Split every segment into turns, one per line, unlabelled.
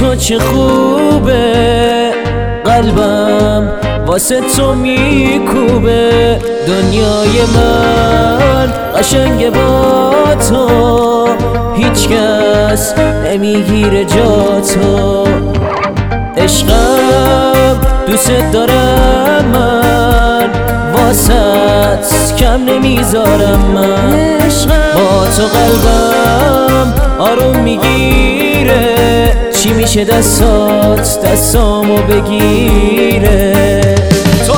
تو چه خوبه، قلبم واسه تو میکوبه. دنیای من قشنگه با تو، هیچ کس نمیگیره جا تو. عشقم دوست دارم من، واسط کم نمیذارم من. با تو قلبم آروم میگیره، چی میشه دستامو بگیره. تو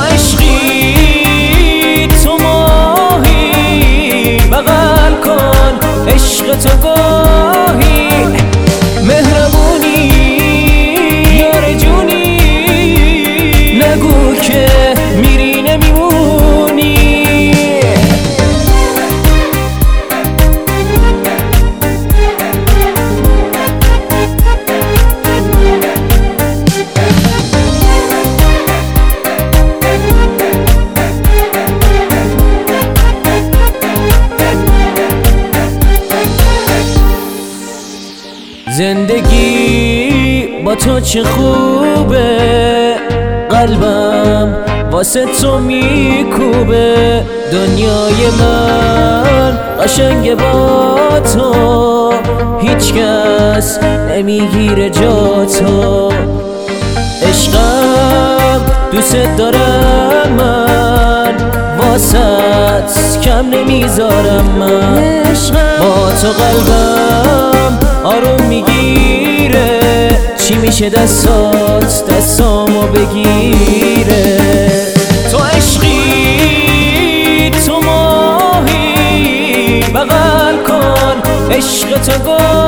عشقی تو ماهی، بغل کن عشق تو گاهی. مهربونی یار جونی، نگو که میری نمیمونی. زندگی با تو چه خوبه، قلبم واسه تو میکوبه. دنیای من قشنگه با تو، هیچ کس نمیگیره جا تو. عشقم دوست دارم من، واسط کم نمیذارم من. با تو قلبم آروم میگیره، چی میشه دستامو بگیره. تو عشقی تو ماهی، بغل کن عشق تو گاهی.